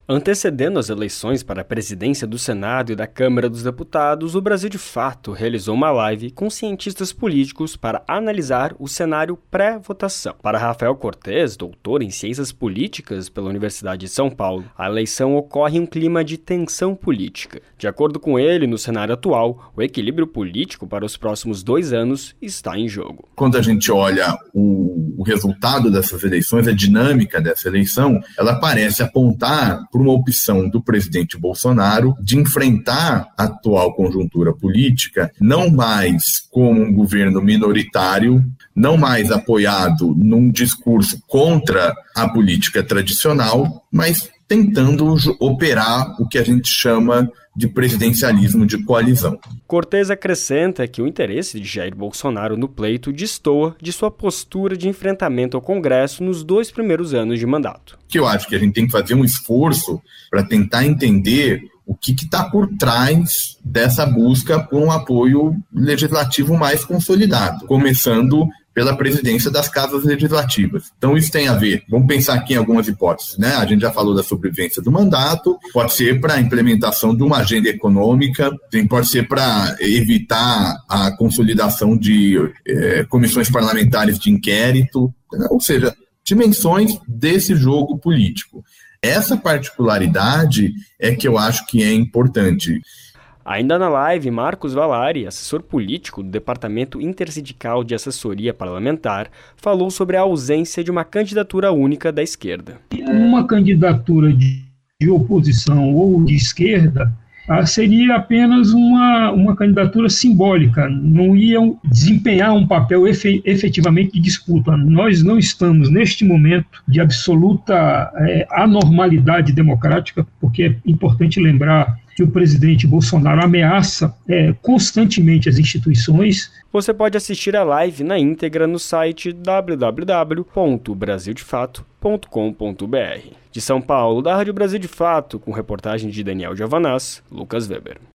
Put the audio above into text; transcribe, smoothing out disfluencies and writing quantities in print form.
Antecedendo as eleições para a presidência do Senado e da Câmara dos Deputados, o Brasil de Fato realizou uma live com cientistas políticos para analisar o cenário pré-votação. Para Rafael Cortes, doutor em Ciências Políticas pela Universidade de São Paulo, a eleição ocorre em um clima de tensão política. De acordo com ele, no cenário atual, o equilíbrio político para os próximos 2 anos está em jogo. Quando a gente olha o resultado dessas eleições, a dinâmica dessa eleição, ela parece apontar por uma opção do presidente Bolsonaro de enfrentar a atual conjuntura política não mais como um governo minoritário, não mais apoiado num discurso contra a política tradicional, mas tentando operar o que a gente chama de presidencialismo de coalizão. Cortes acrescenta que o interesse de Jair Bolsonaro no pleito destoa de sua postura de enfrentamento ao Congresso nos 2 primeiros anos de mandato. Que eu acho que a gente tem que fazer um esforço para tentar entender o que está por trás dessa busca por um apoio legislativo mais consolidado, começando pela presidência das casas legislativas. Então isso tem a ver, vamos pensar aqui em algumas hipóteses, né? A gente já falou da sobrevivência do mandato, pode ser para a implementação de uma agenda econômica, pode ser para evitar a consolidação de comissões parlamentares de inquérito, ou seja, dimensões desse jogo político. Essa particularidade é que eu acho que é importante. Ainda na live, Marcos Valari, assessor político do Departamento Intersindical de Assessoria Parlamentar, falou sobre a ausência de uma candidatura única da esquerda. Uma candidatura de oposição ou de esquerda seria apenas uma candidatura simbólica, não ia desempenhar um papel efetivamente de disputa. Nós não estamos, neste momento, de absoluta anormalidade democrática, porque é importante lembrar que o presidente Bolsonaro ameaça constantemente as instituições. Você pode assistir a live na íntegra no site www.brasildefato.com.br. De São Paulo, da Rádio Brasil de Fato, com reportagem de Daniel Giovanaz, Lucas Weber.